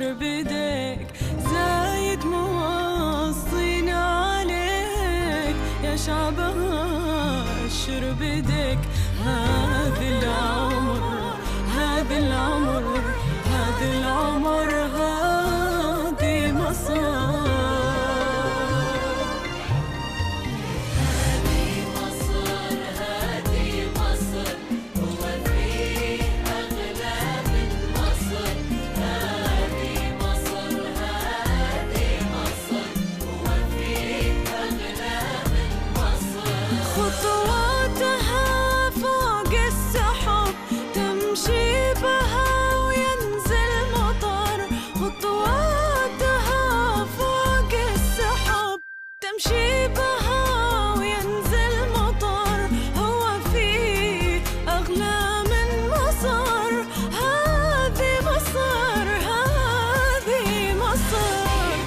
أشر بديك زايد موصين عليك يا شعبها أشر بديك. هذا العمر هذا العمر هذا العمر هذه مصر. خطواتها فوق السحب تمشي بها وينزل مطر. خطواتها فوق السحب تمشي بها وينزل مطر. هو في أغلى من مصر. هذه مصر هذه مصر.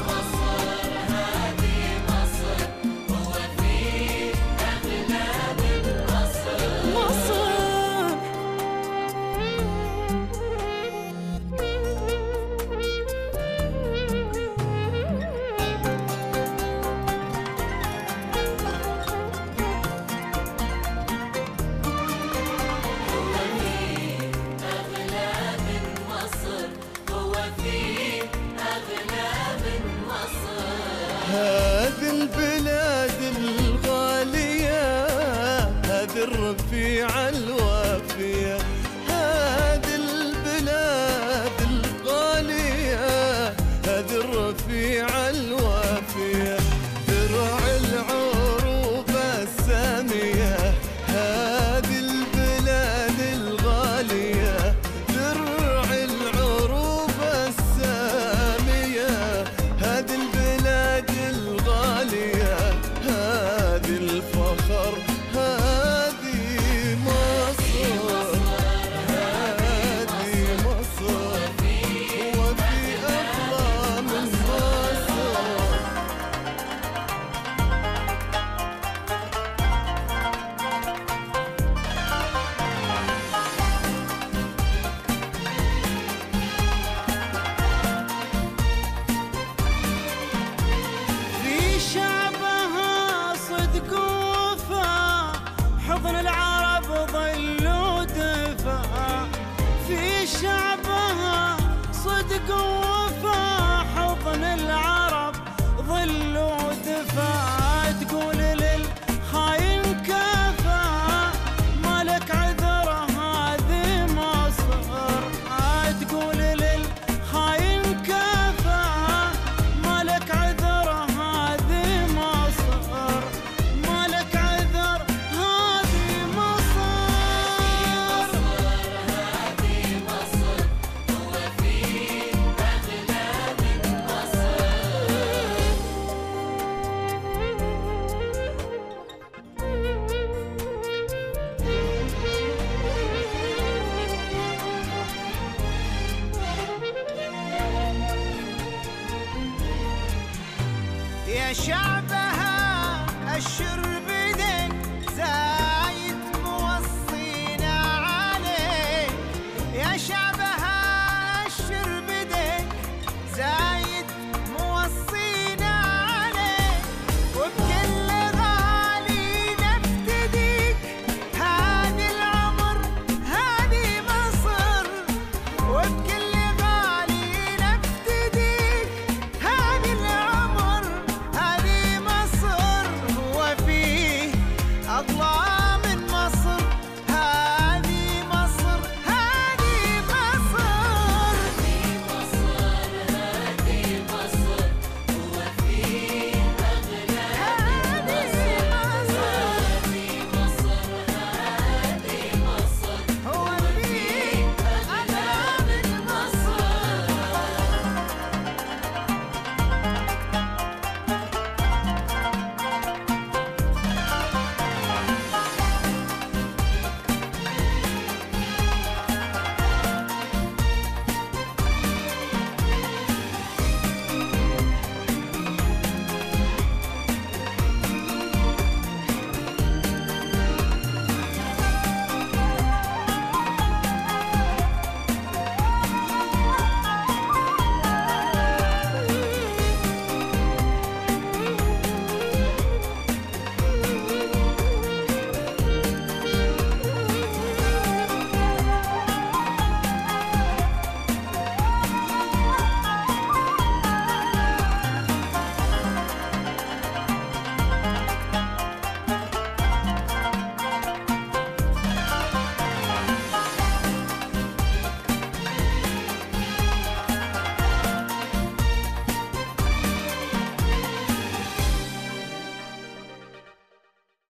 هذه البلاد الغالية هذه الرفيعة الوافية. هذه البلاد الغالية هذه الرفيعة الوافية. درع العروبة السامية هذه البلاد الغالية. درع العروبة السامية هذه البلاد الغالية. هذه الفخر هذه مصر. هذه مصر وفي أغلى من مصر. في شعبها صدق ووفا حضن العرب ظل ودفا. في شعبها صدق ووفا حضن العرب ظل ودفا. تقول للخاين كفى مالك عذر هذه مصر. تقول للخاين كفى مالك عذر هذه مصر. مالك عذر هذه مصر. هذه مصر هو في أغلى من مصر. يا شعبها الشرب